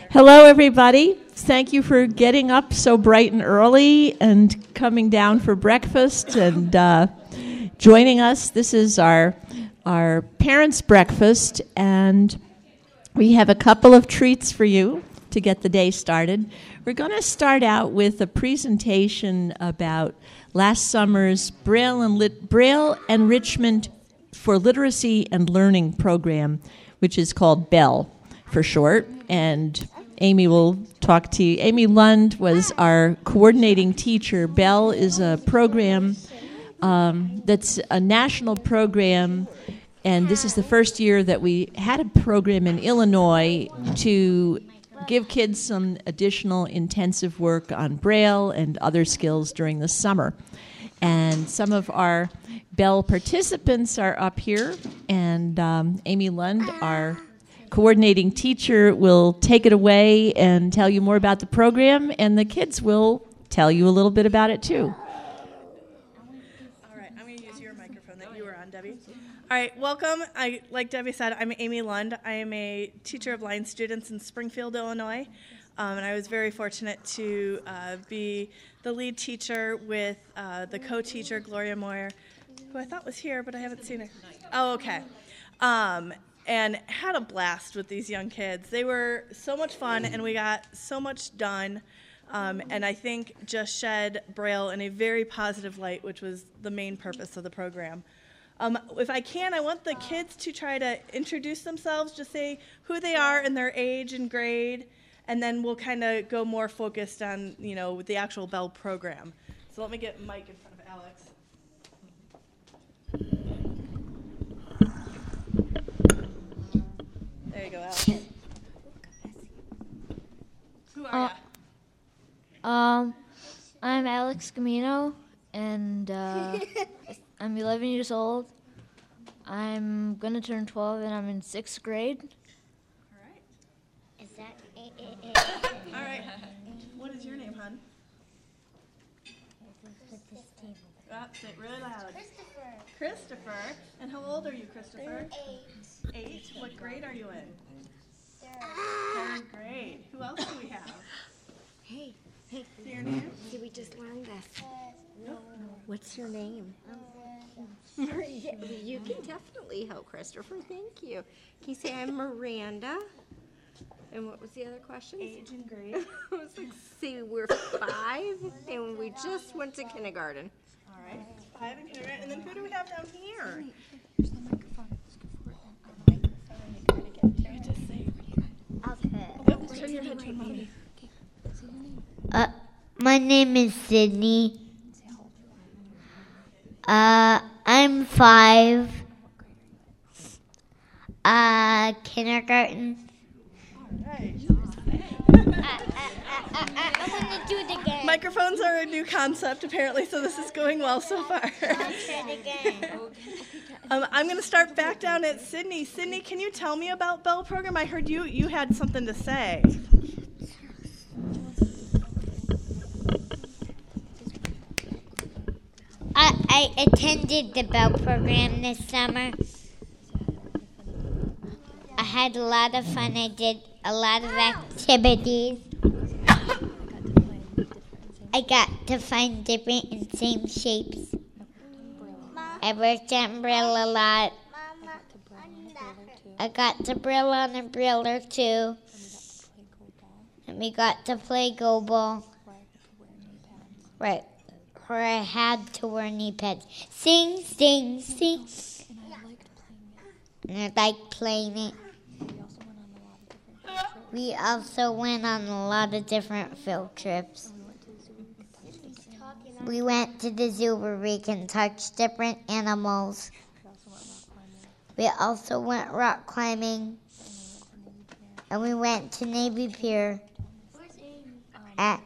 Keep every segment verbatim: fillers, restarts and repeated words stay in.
Hello, everybody. Thank you for getting up so bright and early and coming down for breakfast and uh, joining us. This is our our parents' breakfast, and we have a couple of treats for you to get the day started. We're going to start out with a presentation about last summer's Braille, and Lit- Braille Enrichment for Literacy and Learning program, which is called BELL for short, and Amy will talk to you. Amy Lund was our coordinating teacher. BELL is a program um, that's a national program, and this is the first year that we had a program in Illinois to give kids some additional intensive work on Braille and other skills during the summer. And some of our BELL participants are up here, and um, Amy Lund, our coordinating teacher, will take it away and tell you more about the program, and the kids will tell you a little bit about it too. All right, I'm going to use your microphone that you were on, Debbie. All right, welcome. I, like Debbie said, I'm Amy Lund. I am a teacher of blind students in Springfield, Illinois, um, and I was very fortunate to uh, be the lead teacher with uh, the co-teacher, Gloria Moyer, who I thought was here, but I haven't seen her. Oh, okay. Um, and had a blast with these young kids. They were so much fun, and we got so much done, um, and I think just shed Braille in a very positive light, which was the main purpose of the program. Um, if I can, I want the kids to try to introduce themselves, just say who they are and their age and grade, and then we'll kind of go more focused on, you know, the actual BELL program. So let me get Mike in front of Alex. There you go, Alex. Who are uh, you? Um, I'm Alex Gamino, and uh, I'm eleven years old. I'm going to turn twelve, and I'm in sixth grade. All right. Is that it? it, it. All right. What is your name, hon? Put this table. Oh, say it really loud. Christopher. Christopher. And how old are you, Christopher? Eight. Eight. What grade are you in? Third. Third grade. Who else do we have? Hey, hey, Say your name. see, we just learned this. No. What's your name? Maria. You can definitely help Christopher. Thank you. Can you say I'm Miranda? And what was the other question? Age and grade. I was like, see, we're five, and we just went to kindergarten. All right. Five and kindergarten. And then who do we have down here? Okay. Turn your head to mommy. Uh, my name is Sydney. Uh, I'm five. Uh, kindergarten. All right. I'm gonna do it again. Microphones are a new concept, apparently, so this is going well so far. I'll try it again. um, I'm going to start back down at Sydney. Sydney, can you tell me about BELL program? I heard you you had something to say. I, I attended the BELL program this summer. I had a lot of fun. I did a lot of activities. I got to find different and same shapes. I worked on Braille a lot. I got to Braille on a Brailler too. And we got to play Go Ball. Right. Where I had to wear knee pads. Sing, sing, sing. And I liked playing it. We also went on a lot of different field trips. We went to the zoo where we can touch different animals. We also went rock climbing. And we went to Navy Pier. At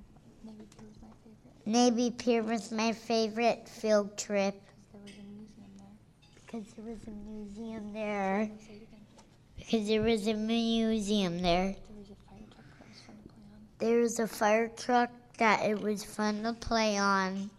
Navy Pier was my favorite field trip. Because there was a museum there. Because there was a museum there. There was a fire truck that it was fun to play on.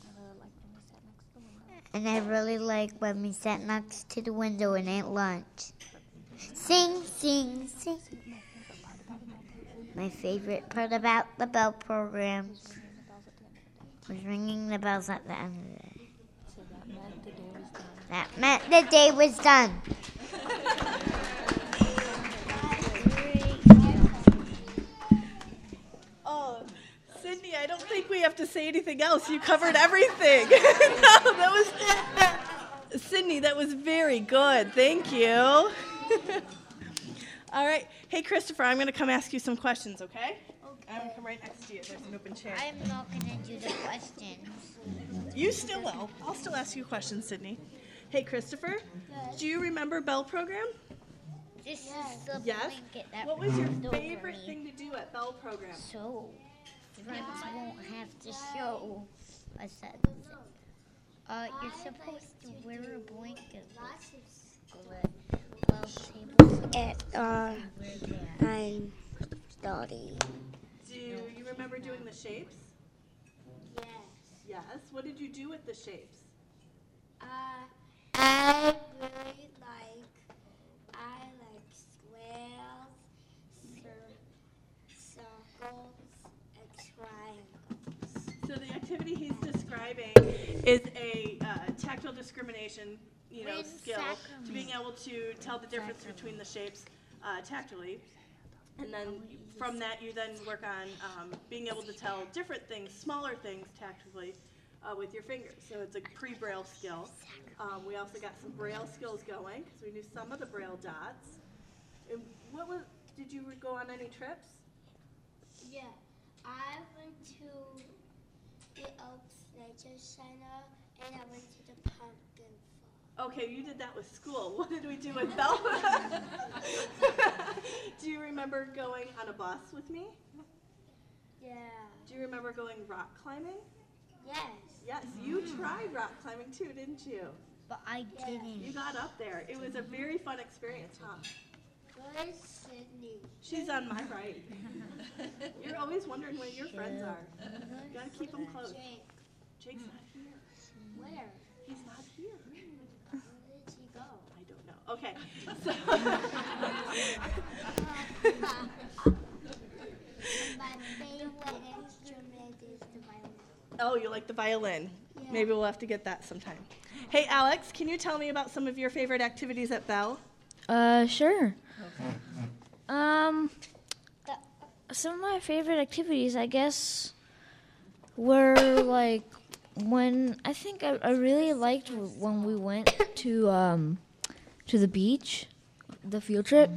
And I really like when we sat next to the window and ate lunch. Sing, sing, sing. My favorite part about the bell program was ringing the bells at the end of the day. So that meant the day was done. That meant the day was done. Oh, Sydney, I don't think we have to say anything else. You covered everything. No, that was Sydney. That was very good. Thank you. All right. Hey, Christopher, I'm going to come ask you some questions, okay? Okay. I'm going to come right next to you. There's an open chair. I'm not going to do the questions. You still will. I'll still ask you questions, Sydney. Hey, Christopher, do you remember Bell program? This is the Yes. blanket that What was your stole from favorite me. thing to do at Bell program? So, friends won't have to show us that. Uh, you're supposed to wear a blanket with twelve tables. At, uh, I'm studying. Do you remember doing the shapes? Yes. Yes. What did you do with the shapes? Uh, I really like, I like squares, cir- circles, and triangles. So the activity he's describing is a uh, tactile discrimination, you know, skill to being able to tell the difference between the shapes uh, tactily. And then from that, you then work on um, being able to tell different things, smaller things tactically uh, with your fingers. So it's a pre-Braille skill. Um, we also got some Braille skills going because we knew some of the Braille dots. And what was? Did you go on any trips? Yeah, I went to the Oaks Nature Center, and I went to the pumpkin farm. Okay, you did that with school. What did we do with Bell? Do you remember going on a bus with me? Yeah. Do you remember going rock climbing? Yes. Yes, you tried rock climbing too, didn't you? But I didn't. You got up there. It was a very fun experience, huh? Where's Sydney? She's on my right. You're always wondering where your friends are. You gotta keep them close. Jake. Jake's not here. Where? He's not here. Where did he go? I don't know. Okay. So My favorite instrument is the violin. oh, you like the violin. Yeah. Maybe we'll have to get that sometime. Hey, Alex, can you tell me about some of your favorite activities at Bell? Uh, sure. Um, some of my favorite activities, I guess, were like when I think I, I really liked when we went to um to the beach, the field trip.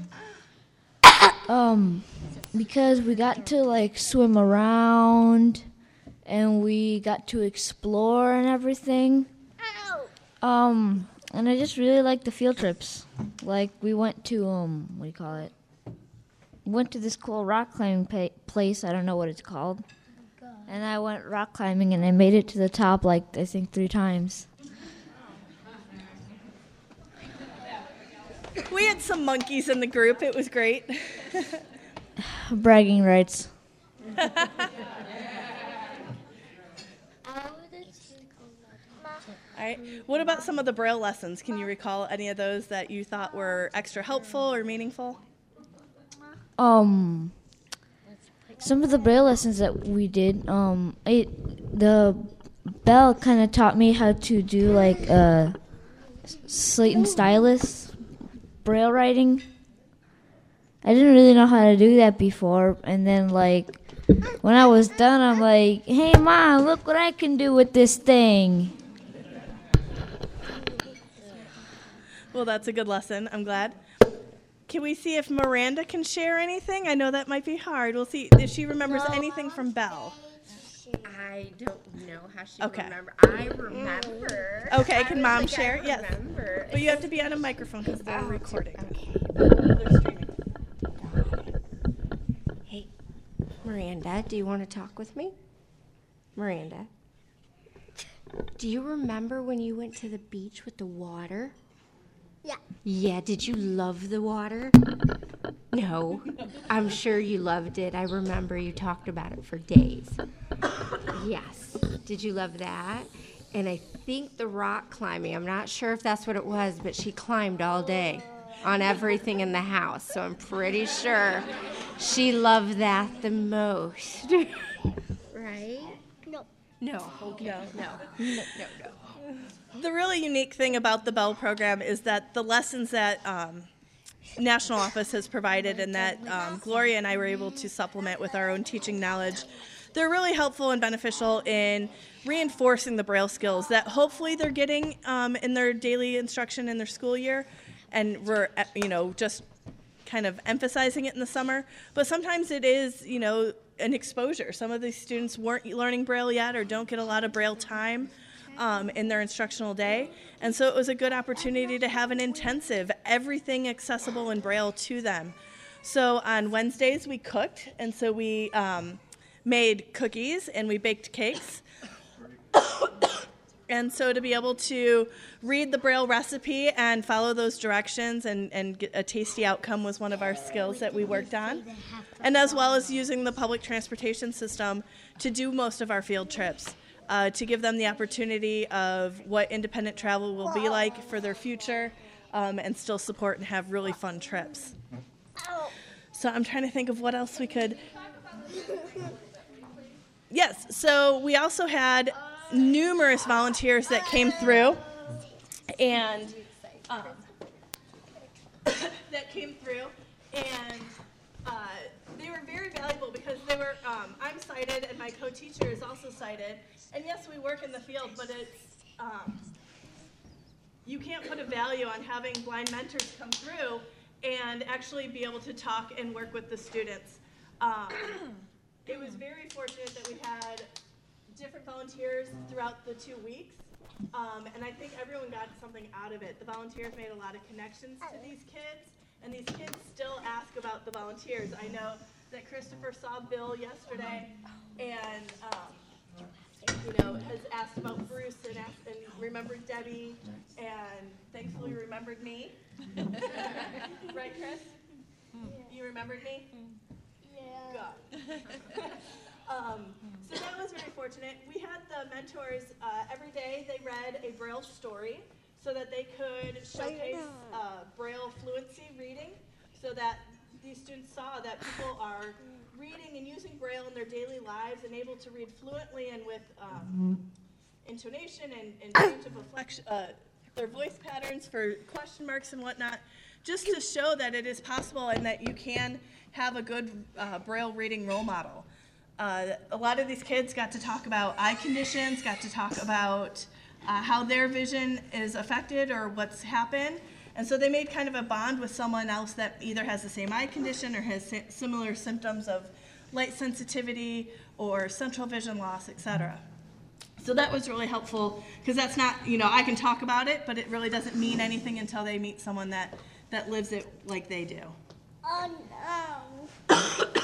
Um, because we got to like swim around, and we got to explore and everything. Um, and I just really like the field trips. Like we went to um, what do you call it? Went to this cool rock climbing pa- place. I don't know what it's called. And I went rock climbing, and I made it to the top like I think three times. We had some monkeys in the group. It was great. Bragging rights. Oh, that's All right. What about some of the Braille lessons? Can you recall any of those that you thought were extra helpful or meaningful? Um, some of the Braille lessons that we did, um, it the Bell kind of taught me how to do like uh, slate and stylus Braille writing. I didn't really know how to do that before, and then like when I was done, I'm like, "Hey, Mom, look what I can do with this thing." Well, that's a good lesson. I'm glad. Can we see if Miranda can share anything? I know that might be hard. We'll see if she remembers anything from Bell. I don't know how she Okay. remember. I remember. Okay, I can was Mom like, share? I Yes. remember. But you have to be on a microphone because they're Oh, recording. okay. They're streaming. Hey, Miranda, do you want to talk with me? Miranda, do you remember when you went to the beach with the water? Yeah. Yeah, did you love the water? No, I'm sure you loved it. I remember you talked about it for days. Yes. Did you love that? And I think the rock climbing, I'm not sure if that's what it was, but she climbed all day. on everything in the house. So I'm pretty sure she loved that the most. Right? No. No. Okay. No. No. No. No. No. The really unique thing about the Bell program is that the lessons that um, National Office has provided and that um, Gloria and I were able to supplement with our own teaching knowledge, they're really helpful and beneficial in reinforcing the Braille skills that hopefully they're getting um, in their daily instruction in their school year, and we're, you know, just kind of emphasizing it in the summer. But sometimes it is, you know, an exposure. Some of these students weren't learning Braille yet or don't get a lot of Braille time um, in their instructional day, and so it was a good opportunity to have an intensive, everything accessible in Braille to them. So on Wednesdays we cooked, and so we um, made cookies and we baked cakes. And so to be able to read the Braille recipe and follow those directions and, and get a tasty outcome was one of our skills that we worked on. And as well as using the public transportation system to do most of our field trips, uh, to give them the opportunity of what independent travel will be like for their future, um, and still support and have really fun trips. So I'm trying to think of what else we could... Yes, so we also had numerous volunteers that came through, and um, that came through, and uh, they were very valuable because they were. Um, I'm sighted, and my co-teacher is also sighted. And yes, we work in the field, but it's um, you can't put a value on having blind mentors come through and actually be able to talk and work with the students. Um, it was very fortunate that we had different volunteers throughout the two weeks, um, and I think everyone got something out of it. The volunteers made a lot of connections to these kids, and these kids still ask about the volunteers. I know that Christopher saw Bill yesterday, and um, you know, has asked about Bruce and, asked, and remembered Debbie, and thankfully remembered me. Right, Chris? You remembered me? Yeah. Good. Um, so that was very fortunate. We had the mentors, uh, every day they read a Braille story so that they could showcase uh, Braille fluency reading, so that these students saw that people are reading and using Braille in their daily lives and able to read fluently and with um, intonation and, and change of inflection, uh, their voice patterns for question marks and whatnot, just to show that it is possible and that you can have a good uh, Braille reading role model. Uh, a lot of these kids got to talk about eye conditions, got to talk about uh, how their vision is affected or what's happened. And so they made kind of a bond with someone else that either has the same eye condition or has si- similar symptoms of light sensitivity or central vision loss, et cetera. So that was really helpful because that's not, you know, I can talk about it, but it really doesn't mean anything until they meet someone that, that lives it like they do. Oh no.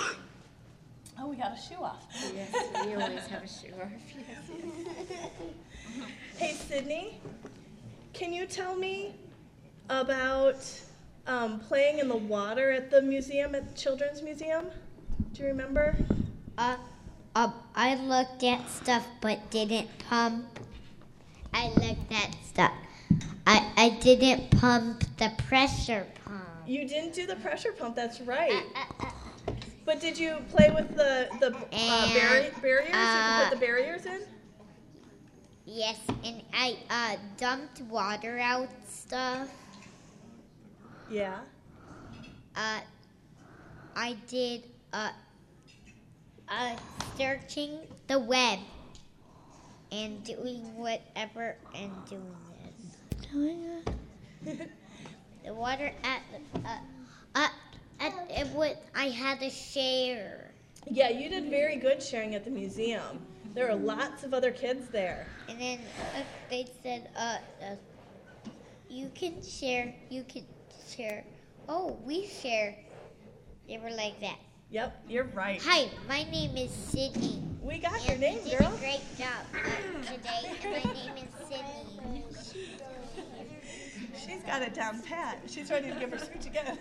Oh, we got a shoe off. Yes, we always have a shoe off. Yes, yes. Hey, Sydney, can you tell me about um, playing in the water at the museum, at the Children's Museum? Do you remember? Uh, uh, I looked at stuff but didn't pump. I looked at stuff. I, I didn't pump the pressure pump. You didn't do the pressure pump, that's right. Uh, uh, uh, But did you play with the, the uh, barri- barriers? uh, you could put the barriers in? yes, and I uh, dumped water out stuff. Yeah. Uh, I did uh, uh, searching the web and doing whatever and doing this. Doing it. The water at the, uh, uh, at, it was, I had to share. Yeah, you did very good sharing at the museum. There are lots of other kids there. And then uh, they said, uh, uh, you can share, you can share. Oh, we share. They were like that. Yep, you're right. Hi, my name is Sydney. We got And your name, you did girl. a great job uh, today. And my name is Sydney. She's got it down pat. She's ready to give her speech again.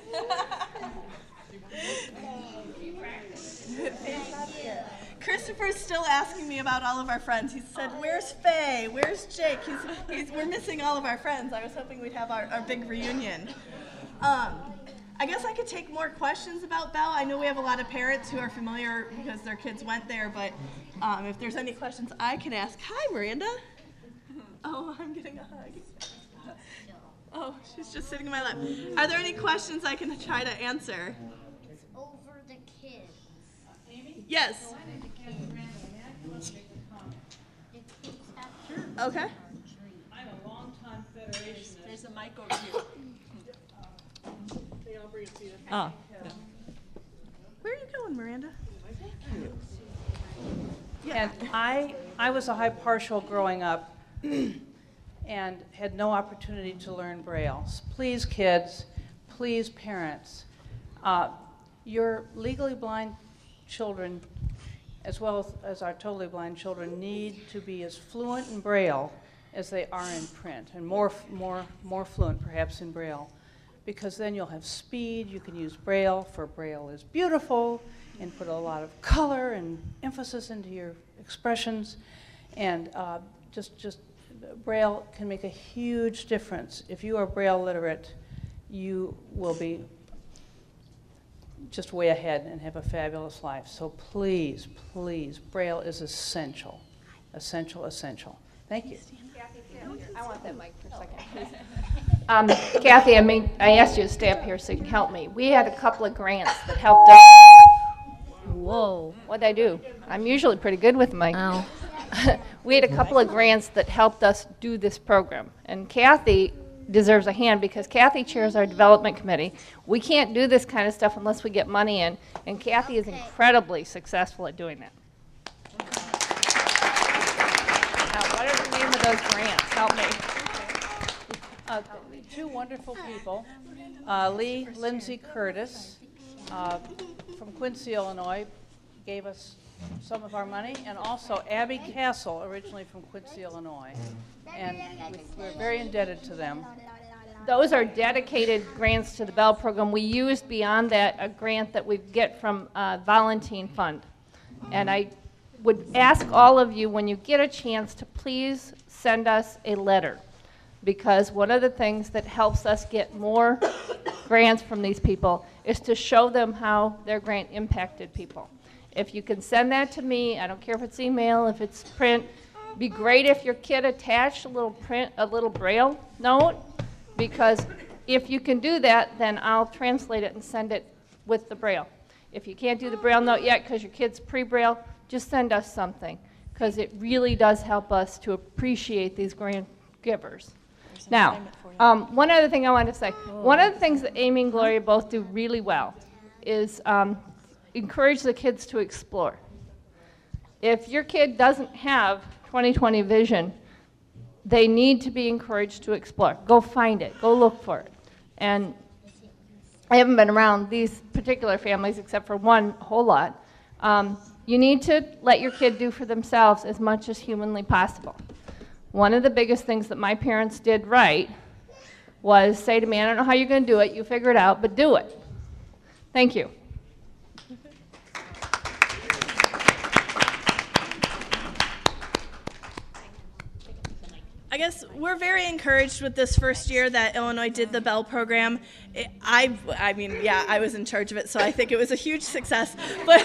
Christopher's still asking me about all of our friends. He said, "Where's Faye? Where's Jake?" He's, he's, we're missing all of our friends. I was hoping we'd have our, our big reunion. Um, I guess I could take more questions about Bell. I know we have a lot of parents who are familiar because their kids went there, but um, if there's any questions I can ask. Hi, Miranda. Oh, I'm getting a hug. Oh, she's just sitting in my lap. Are there any questions I can try to answer? It's over the kids. Yes. Okay. I'm a long-time Federation. There's a mic over here. Oh. Where are you going, Miranda? And I, I was a high partial growing up and had no opportunity to learn Braille. Please, kids, please, parents, uh, your legally blind children, as well as, as our totally blind children, need to be as fluent in Braille as they are in print, and more, more, more fluent perhaps in Braille, because then you'll have speed. You can use Braille for Braille is beautiful, and put a lot of color and emphasis into your expressions, and uh, just, just Braille can make a huge difference. If you are Braille literate, you will be just way ahead and have a fabulous life. So please, please, Braille is essential, essential, essential. Thank you. I want that mic for a second, please. Um, Kathy, I mean, I asked you to stay up here so you can help me. We had a couple of grants that helped us. Whoa, what'd I do? I'm usually pretty good with mic. Ow. We had a couple of grants that helped us do this program. And Kathy deserves a hand because Kathy chairs our development committee. We can't do this kind of stuff unless we get money in, and Kathy is incredibly successful at doing that. Now, what are the name of those grants? Help me. Uh, two wonderful people, uh, Lee Lindsay Curtis uh, from Quincy, Illinois, gave us some of our money, and also Abby Castle, originally from Quincy, Illinois, and we, we're very indebted to them. Those are dedicated grants to the Bell program. We used beyond that a grant that we get from uh, Volunteer Fund. And I would ask all of you, when you get a chance, to please send us a letter, because one of the things that helps us get more grants from these people is to show them how their grant impacted people. If you can send that to me, I don't care if it's email, if it's print, it'd be great if your kid attached a little print, a little Braille note, because if you can do that, then I'll translate it and send it with the Braille. If you can't do the Braille note yet because your kid's pre-Braille, just send us something, because it really does help us to appreciate these grant givers. Now, um, one other thing I want to say. One of the things that Amy and Gloria both do really well is um, encourage the kids to explore. If your kid doesn't have twenty twenty vision, they need to be encouraged to explore. Go find it. Go look for it. And I haven't been around these particular families except for one a whole lot. Um, you need to let your kid do for themselves as much as humanly possible. One of the biggest things that my parents did right was say to me, I don't know how you're going to do it, you figure it out, but do it. Thank you. I guess we're very encouraged with this first year that Illinois did the Bell program. It, I, I mean, yeah, I was in charge of it, so I think it was a huge success. But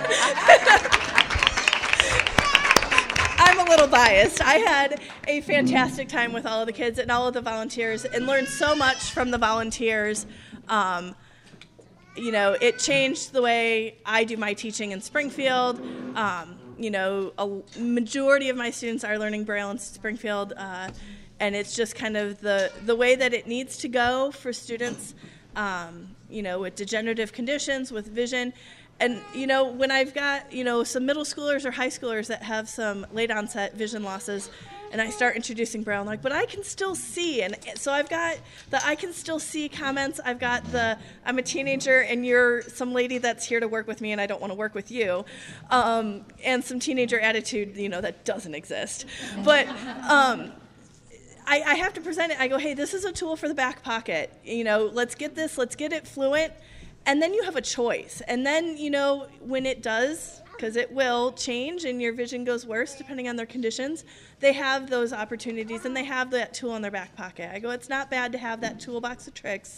I'm a little biased. I had a fantastic time with all of the kids and all of the volunteers, and learned so much from the volunteers. Um, you know, it changed the way I do my teaching in Springfield. Um, You know, a majority of my students are learning Braille in Springfield, uh, and it's just kind of the, the way that it needs to go for students, um, you know, with degenerative conditions, with vision. And, you know, when I've got, you know, some middle schoolers or high schoolers that have some late onset vision losses, and I start introducing Braille, I'm like, but I can still see. And so I've got the I can still see comments. I've got the I'm a teenager and you're some lady that's here to work with me and I don't want to work with you. Um, and some teenager attitude, you know, that doesn't exist. But um, I, I have to present it. I go, hey, this is a tool for the back pocket. You know, let's get this, let's get it fluent. And then you have a choice. And then, you know, when it does, because it will change and your vision goes worse depending on their conditions, they have those opportunities and they have that tool in their back pocket. I go, it's not bad to have that toolbox of tricks,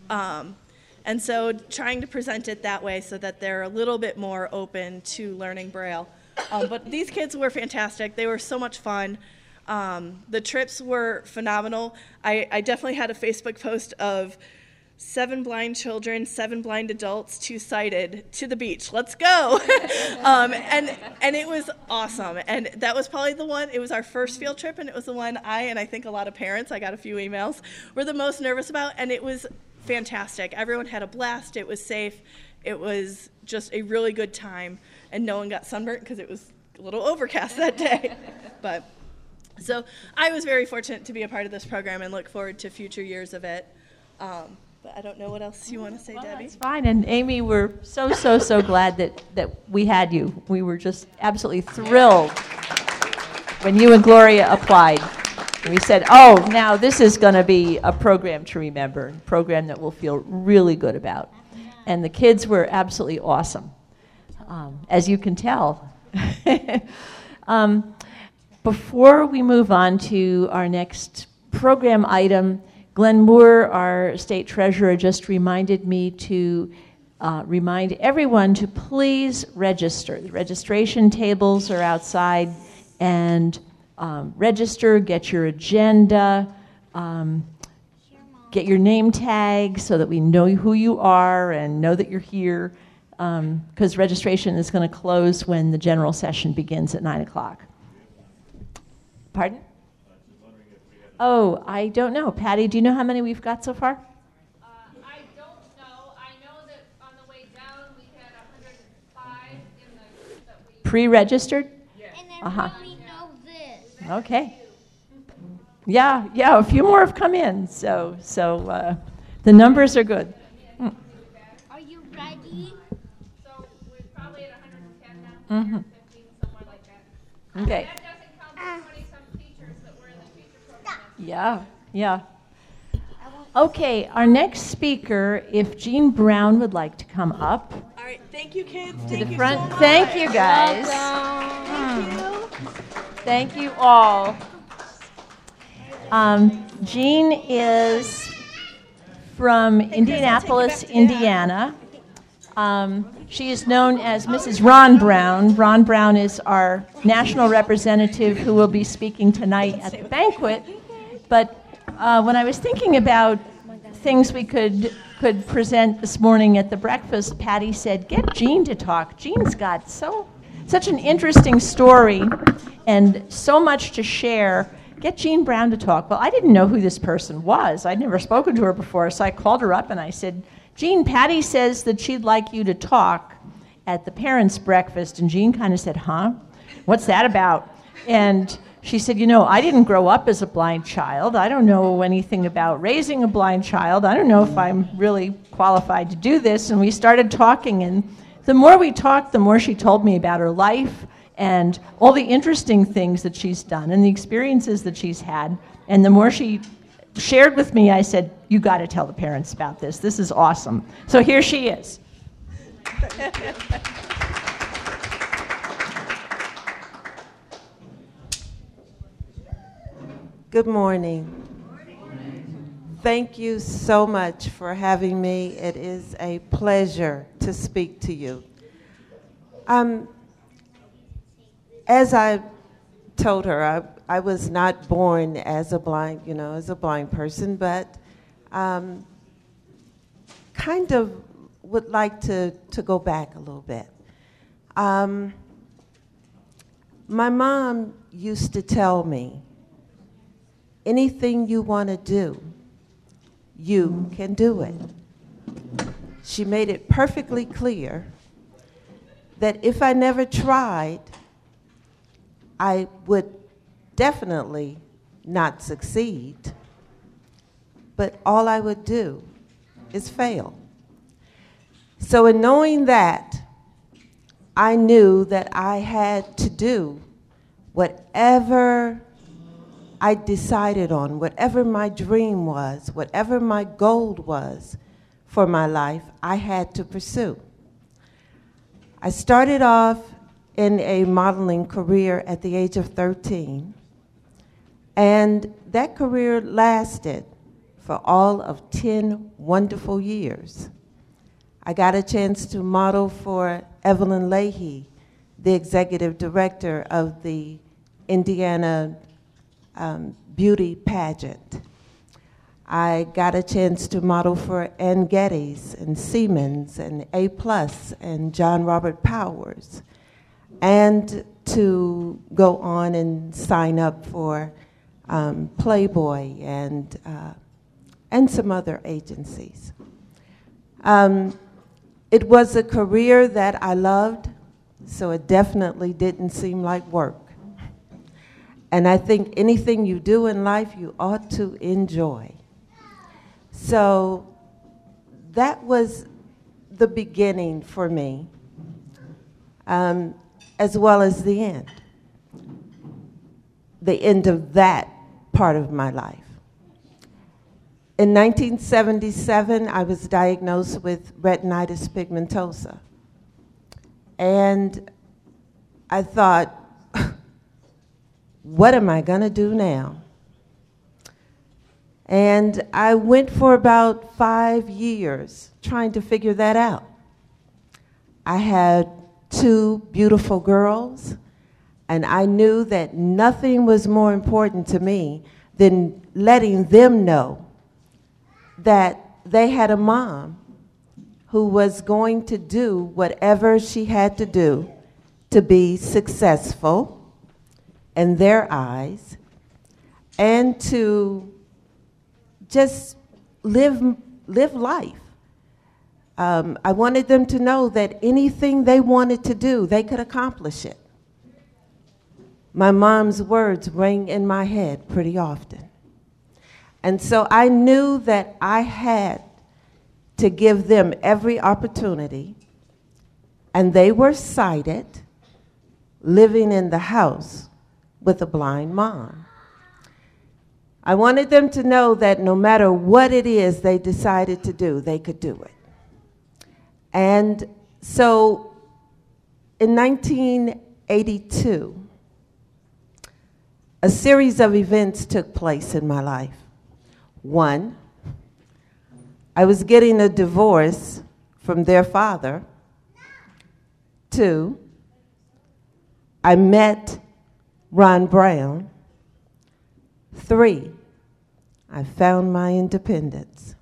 Um, and so trying to present it that way so that they're a little bit more open to learning Braille. Um, but these kids were fantastic. They were so much fun. Um, the trips were phenomenal. I, I definitely had a Facebook post of seven blind children, seven blind adults, two sighted, to the beach. Let's go. um, and and it was awesome. And that was probably the one, it was our first field trip, and it was the one I, and I think a lot of parents, I got a few emails, were the most nervous about. And it was fantastic. Everyone had a blast. It was safe. It was just a really good time. And no one got sunburnt because it was a little overcast that day. But so I was very fortunate to be a part of this program and look forward to future years of it. Um, But I don't know what else you want to say, well, Debbie. That's fine. And Amy, we're so, so, so glad that, that we had you. We were just absolutely thrilled when you and Gloria applied. And we said, oh, now this is going to be a program to remember, a program that we'll feel really good about. And the kids were absolutely awesome, um, as you can tell. um, before we move on to our next program item, Glenn Moore, our state treasurer, just reminded me to uh, remind everyone to please register. The registration tables are outside, and um, register, get your agenda, um, get your name tag so that we know who you are and know that you're here, because um, registration is going to close when the general session begins at nine o'clock. Pardon? Oh, I don't know. Patty, do you know how many we've got so far? Uh, I don't know. I know that on the way down we had one hundred five in the group that we... Pre-registered? Yes. And I Uh-huh. really know this. Okay. Yeah, yeah, a few more have come in, so so uh, the numbers are good. Are you ready? So we're probably at one hundred ten now, Mm-hmm. one hundred fifteen, somewhere like that. Okay. That doesn't count the twenty-some teachers that were in the teacher program. Yeah, yeah. Okay, our next speaker, if Jean Brown would like to come up All right, thank you, kids. to Thank the you front. so much. Thank you, guys. Thank you. Thank you all. Um, Jean is from Indianapolis, Indiana. Um, she is known as Missus Ron Brown. Ron Brown is our national representative who will be speaking tonight at the banquet. But uh, when I was thinking about things we could could present this morning at the breakfast, Patty said, "Get Jean to talk. Jean's got so such an interesting story and so much to share. Get Jean Brown to talk." Well, I didn't know who this person was. I'd never spoken to her before, so I called her up and I said, "Jean, Patty says that she'd like you to talk at the parents' breakfast." And Jean kind of said, "Huh? What's that about?" And she said, "You know, I didn't grow up as a blind child. I don't know anything about raising a blind child. I don't know if I'm really qualified to do this." And we started talking, and the more we talked, the more she told me about her life and all the interesting things that she's done and the experiences that she's had. And the more she shared with me, I said, "You got to tell the parents about this. This is awesome." So here she is. Good morning. Thank you so much for having me. It is a pleasure to speak to you. Um, as I told her, I, I was not born as a blind, you know, as a blind person, but um, kind of would like to, to go back a little bit. Um, my mom used to tell me, anything you want to do, you can do it. She made it perfectly clear that if I never tried, I would definitely not succeed, but all I would do is fail. So in knowing that, I knew that I had to do whatever I decided on, whatever my dream was, whatever my goal was for my life, I had to pursue. I started off in a modeling career at the age of thirteen, and that career lasted for all of ten wonderful years. I got a chance to model for Evelyn Leahy, the executive director of the Indiana um, Beauty Pageant. I got a chance to model for Ann Geddes and Siemens and A Plus and John Robert Powers, and to go on and sign up for um, Playboy and, uh, and some other agencies. Um, it was a career that I loved, so it definitely didn't seem like work. And I think anything you do in life, you ought to enjoy. So that was the beginning for me, um, as well as the end, the end of that part of my life. In nineteen seventy-seven, I was diagnosed with retinitis pigmentosa. And I thought, what am I gonna do now? And I went for about five years trying to figure that out. I had two beautiful girls, and I knew that nothing was more important to me than letting them know that they had a mom who was going to do whatever she had to do to be successful in their eyes and to just live, live life. Um, I wanted them to know that anything they wanted to do, they could accomplish it. My mom's words ring in my head pretty often. And so I knew that I had to give them every opportunity, and they were sighted, living in the house with a blind mom. I wanted them to know that no matter what it is they decided to do, they could do it. And so in nineteen eighty-two, a series of events took place in my life. One, I was getting a divorce from their father. Two, I met Ron Brown. Three, I found my independence.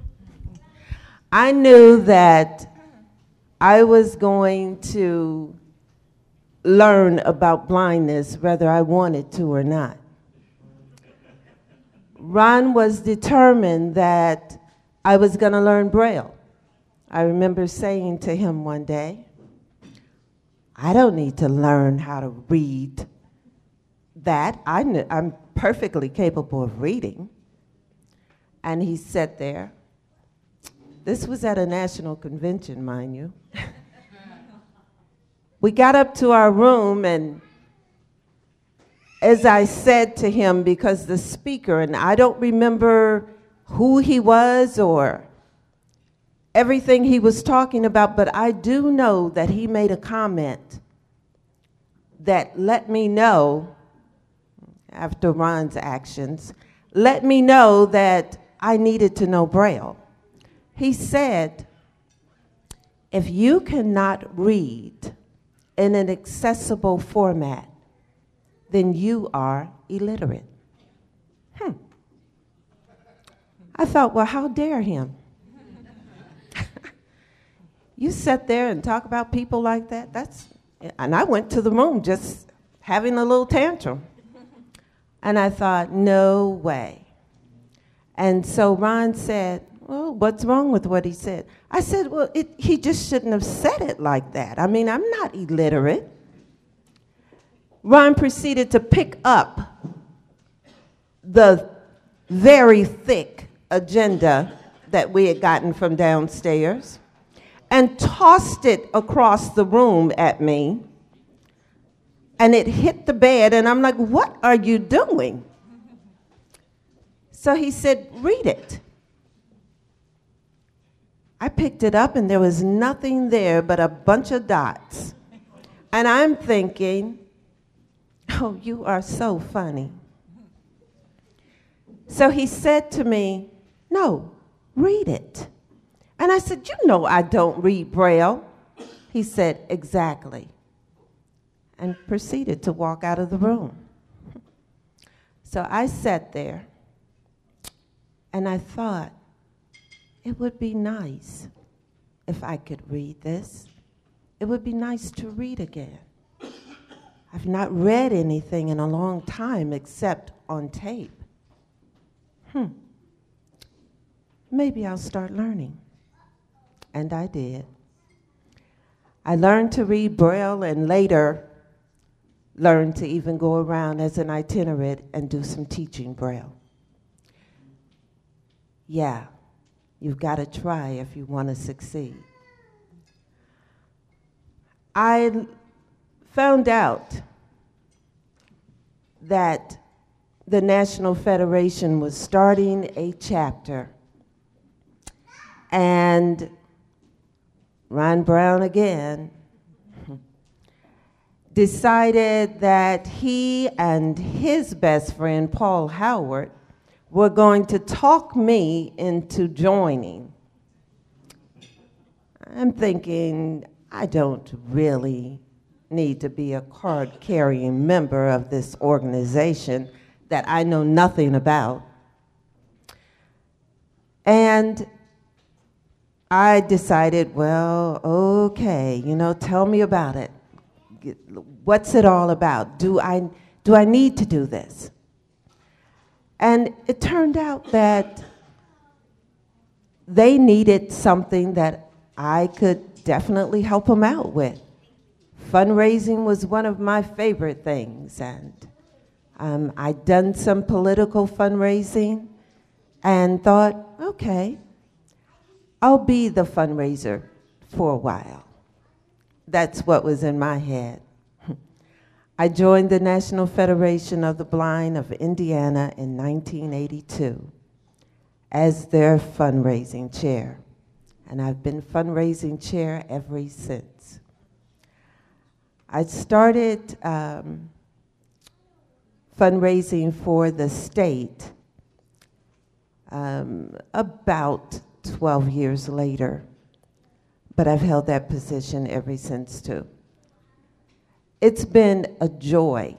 I knew that I was going to learn about blindness whether I wanted to or not. Ron was determined that I was going to learn Braille. I remember saying to him one day, I don't need to learn how to read that. I kn- I'm perfectly capable of reading. And he sat there. This was at a national convention, mind you. We got up to our room, and as I said to him, because the speaker, and I don't remember who he was or everything he was talking about, but I do know that he made a comment that let me know, after Ron's actions, let me know that I needed to know Braille. He said, if you cannot read in an accessible format, then you are illiterate. Hmm. I thought, well, how dare him? You sit there and talk about people like that? That's, and I went to the room just having a little tantrum. And I thought, no way. And so Ron said, well, what's wrong with what he said? I said, well, it, he just shouldn't have said it like that. I mean, I'm not illiterate. Ron proceeded to pick up the very thick agenda that we had gotten from downstairs and tossed it across the room at me. And it hit the bed, and I'm like, what are you doing? So he said, read it. I picked it up, and there was nothing there but a bunch of dots. And I'm thinking, oh, you are so funny. So he said to me, no, read it. And I said, you know I don't read Braille. He said, exactly, and proceeded to walk out of the room. So I sat there, and I thought, it would be nice if I could read this. It would be nice to read again. I've not read anything in a long time except on tape. Hmm. Maybe I'll start learning. And I did. I learned to read Braille and later learned to even go around as an itinerant and do some teaching Braille. Yeah, you've got to try if you want to succeed. I found out that the National Federation was starting a chapter, and Ron Brown again decided that he and his best friend, Paul Howard, were going to talk me into joining. I'm thinking, I don't really need to be a card-carrying member of this organization that I know nothing about. And I decided, well, okay, you know, tell me about it. What's it all about? Do I, do I need to do this? And it turned out that they needed something that I could definitely help them out with. Fundraising was one of my favorite things, and um, I'd done some political fundraising and thought, okay, I'll be the fundraiser for a while. That's what was in my head. I joined the National Federation of the Blind of Indiana in nineteen eighty-two as their fundraising chair, and I've been fundraising chair ever since. I started um, fundraising for the state um, about twelve years later, but I've held that position ever since too. It's been a joy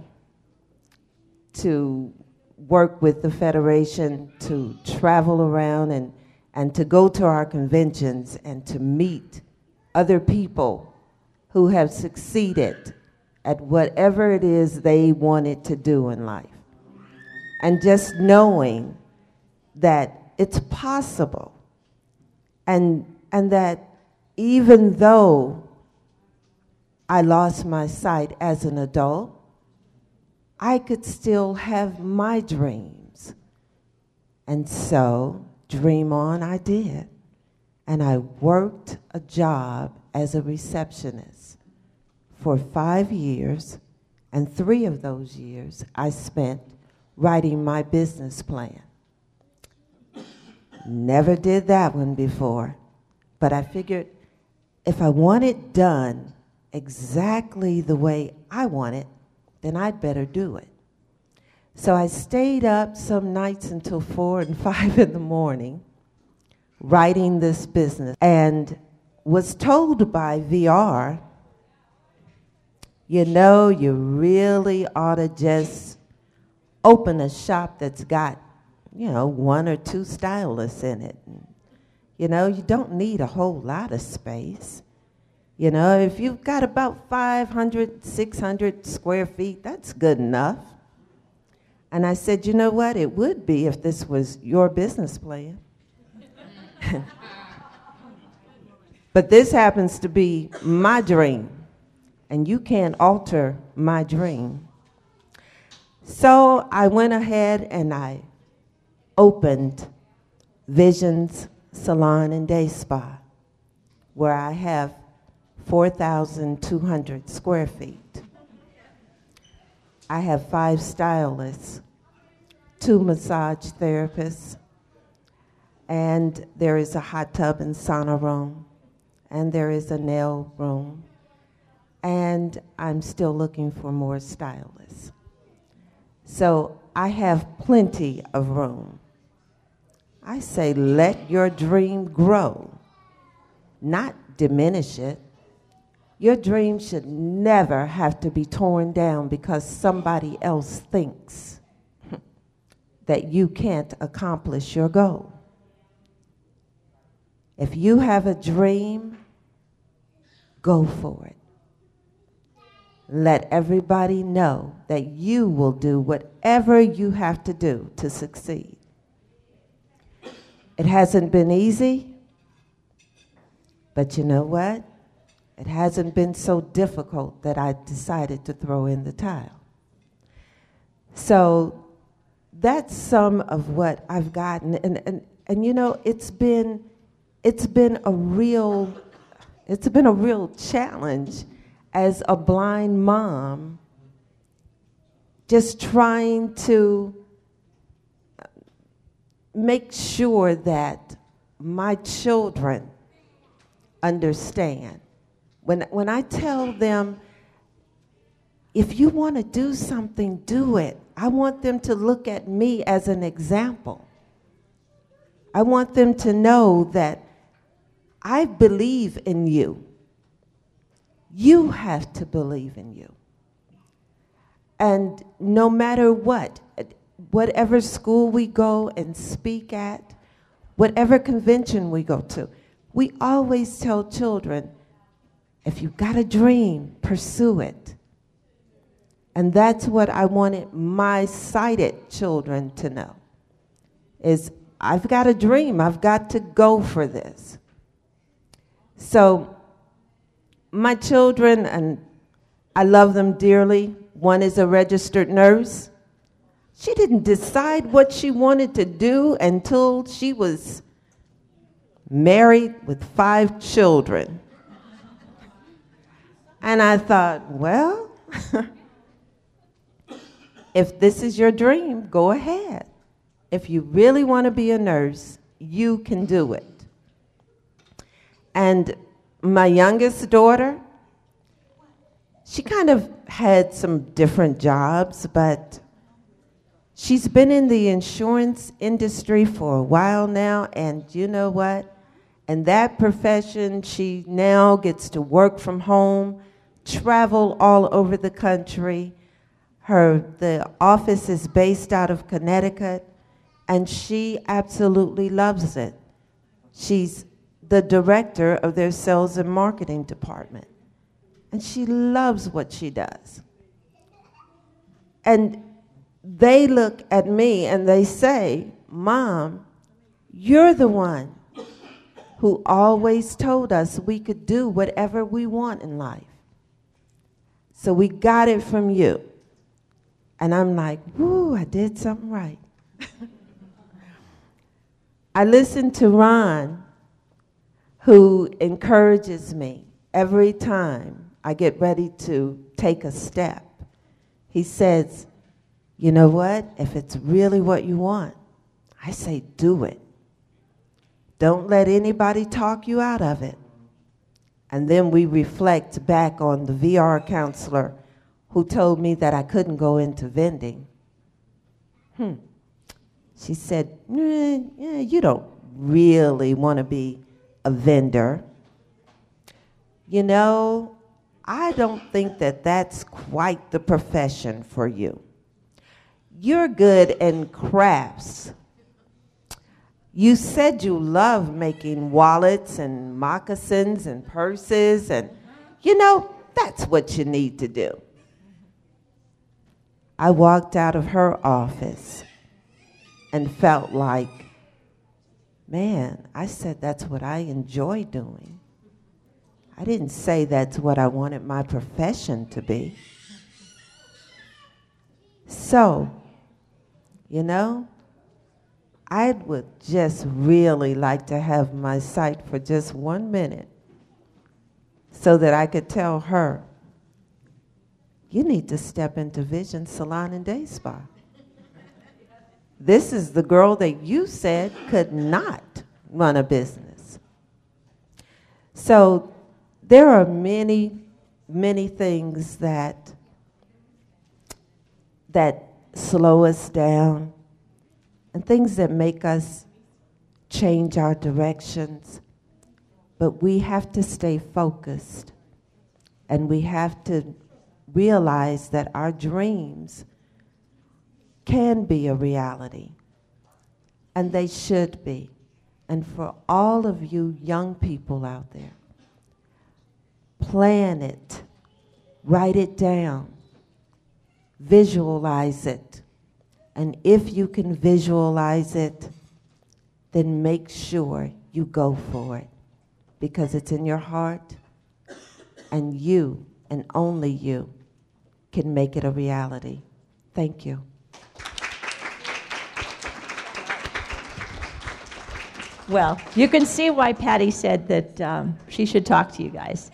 to work with the Federation, to travel around and, and to go to our conventions and to meet other people who have succeeded at whatever it is they wanted to do in life. And just knowing that it's possible, and, and that even though I lost my sight as an adult, I could still have my dreams. And so, dream on I did. And I worked a job as a receptionist for five years, and three of those years I spent writing my business plan. Never did that one before, but I figured if I want it done exactly the way I want it, then I'd better do it. So I stayed up some nights until four and five in the morning writing this business, and was told by V R, you know, you really ought to just open a shop that's got, you know, one or two stylists in it. You know, you don't need a whole lot of space. You know, if you've got about five hundred, six hundred square feet, that's good enough. And I said, you know what? It would be if this was your business plan. But this happens to be my dream, and you can't alter my dream. So I went ahead and I opened Visions Salon and Day Spa, where I have four thousand two hundred square feet. I have five stylists, two massage therapists, and there is a hot tub and sauna room, and there is a nail room, and I'm still looking for more stylists. So I have plenty of room. I say, let your dream grow, not diminish it. Your dream should never have to be torn down because somebody else thinks that you can't accomplish your goal. If you have a dream, go for it. Let everybody know that you will do whatever you have to do to succeed. It hasn't been easy, but you know what? It hasn't been so difficult that I decided to throw in the towel. So that's some of what I've gotten. And, and, and you know, it's been, it's been a real, it's been a real challenge as a blind mom, just trying to make sure that my children understand. When, when I tell them, if you want to do something, do it. I want them to look at me as an example. I want them to know that I believe in you. You have to believe in you. And no matter what, whatever school we go and speak at, whatever convention we go to, we always tell children, if you've got a dream, pursue it. And that's what I wanted my sighted children to know, is I've got a dream. I've got to go for this. So my children, and I love them dearly. One is a registered nurse. She didn't decide what she wanted to do until she was married with five children. And I thought, well, if this is your dream, go ahead. If you really want to be a nurse, you can do it. And my youngest daughter, she kind of had some different jobs, but she's been in the insurance industry for a while now, and you know what? In that profession, she now gets to work from home, travel all over the country. Her, the office is based out of Connecticut, and she absolutely loves it. She's the director of their sales and marketing department, and she loves what she does. And they look at me and they say, Mom, you're the one who always told us we could do whatever we want in life. So we got it from you. And I'm like, woo, I did something right. I listen to Ron, who encourages me every time I get ready to take a step. He says, you know what? If it's really what you want, I say do it. Don't let anybody talk you out of it. And then we reflect back on the V R counselor who told me that I couldn't go into vending. Hmm. She said, eh, yeah, you don't really want to be a vendor. You know, I don't think that that's quite the profession for you. You're good in crafts. You said you love making wallets and moccasins and purses, and you know, that's what you need to do. I walked out of her office and felt like, man, I said that's what I enjoy doing. I didn't say that's what I wanted my profession to be. So, you know, I would just really like to have my sight for just one minute so that I could tell her, you need to step into Vision Salon and Day Spa. This is the girl that you said could not run a business. So there are many, many things that, that slow us down and things that make us change our directions, but we have to stay focused, and we have to realize that our dreams can be a reality, and they should be. And for all of you young people out there, plan it, write it down, visualize it, and if you can visualize it, then make sure you go for it, because it's in your heart, and you, and only you, can make it a reality. Thank you. Well, you can see why Patty said that um, she should talk to you guys.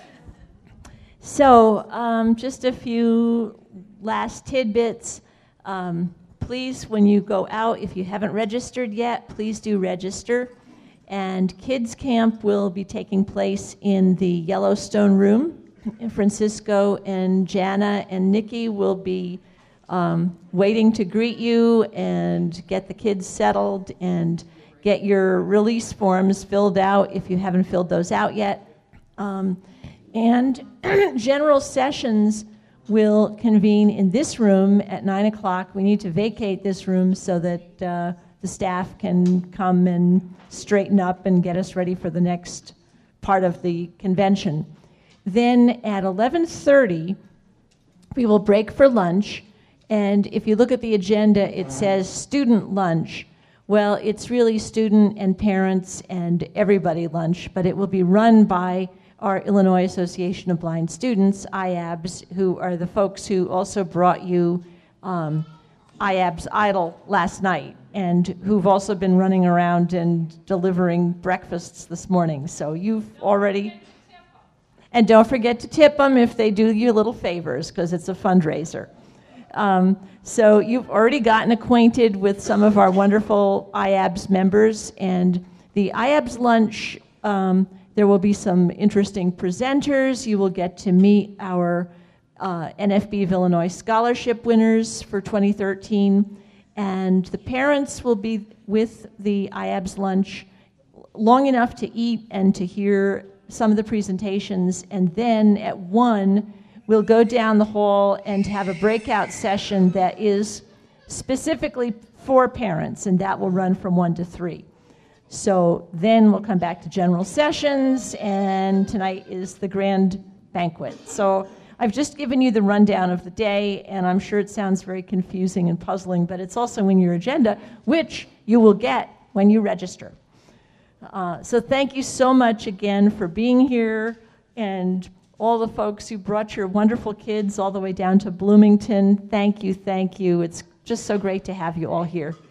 So, um, just a few last tidbits. Um, please, when you go out, if you haven't registered yet, please do register. And Kids Camp will be taking place in the Yellowstone Room. Francisco and Jana and Nikki will be um, waiting to greet you and get the kids settled and get your release forms filled out if you haven't filled those out yet. Um, and general sessions will convene in this room at nine o'clock. We need to vacate this room so that uh, the staff can come and straighten up and get us ready for the next part of the convention. Then at eleven thirty, we will break for lunch. And if you look at the agenda, it says student lunch. Well, it's really student and parents and everybody lunch, but it will be run by our Illinois Association of Blind Students, I A B S, who are the folks who also brought you um, I A B S Idol last night, and who've also been running around and delivering breakfasts this morning. So you've already... And don't forget to tip them if they do you little favors, because it's a fundraiser. Um, so you've already gotten acquainted with some of our wonderful I A B S members, and the I A B S lunch, um, there will be some interesting presenters. You will get to meet our uh, N F B of Illinois scholarship winners for twenty thirteen, and the parents will be with the I A B S lunch long enough to eat and to hear some of the presentations, and then at one, we'll go down the hall and have a breakout session that is specifically for parents, and that will run from one to three. So then we'll come back to general sessions, and tonight is the grand banquet. So I've just given you the rundown of the day, and I'm sure it sounds very confusing and puzzling, but it's also in your agenda, which you will get when you register. Uh, so thank you so much again for being here, and all the folks who brought your wonderful kids all the way down to Bloomington. Thank you, thank you. It's just so great to have you all here.